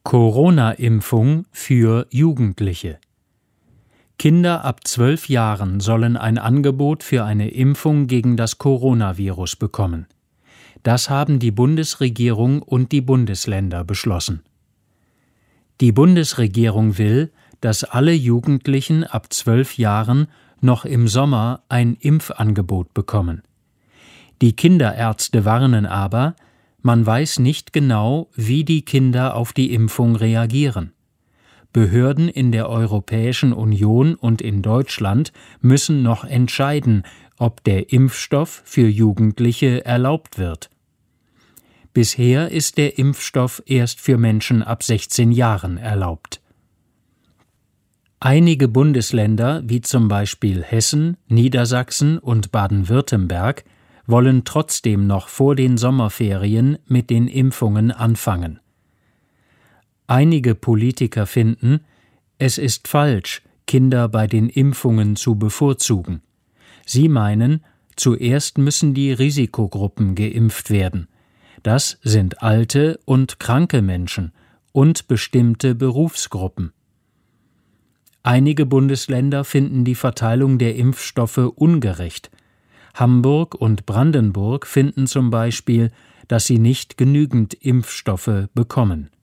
Corona-Impfung für Jugendliche. Kinder ab 12 Jahren sollen ein Angebot für eine Impfung gegen das Coronavirus bekommen. Das haben die Bundesregierung und die Bundesländer beschlossen. Die Bundesregierung will, dass alle Jugendlichen ab 12 Jahren noch im Sommer ein Impfangebot bekommen. Die Kinderärzte warnen aber, man weiß nicht genau, wie die Kinder auf die Impfung reagieren. Behörden in der Europäischen Union und in Deutschland müssen noch entscheiden, ob der Impfstoff für Jugendliche erlaubt wird. Bisher ist der Impfstoff erst für Menschen ab 16 Jahren erlaubt. Einige Bundesländer, wie zum Beispiel Hessen, Niedersachsen und Baden-Württemberg, wollen trotzdem noch vor den Sommerferien mit den Impfungen anfangen. Einige Politiker finden, es ist falsch, Kinder bei den Impfungen zu bevorzugen. Sie meinen, zuerst müssen die Risikogruppen geimpft werden. Das sind alte und kranke Menschen und bestimmte Berufsgruppen. Einige Bundesländer finden die Verteilung der Impfstoffe ungerecht. Hamburg und Brandenburg finden zum Beispiel, dass sie nicht genügend Impfstoffe bekommen.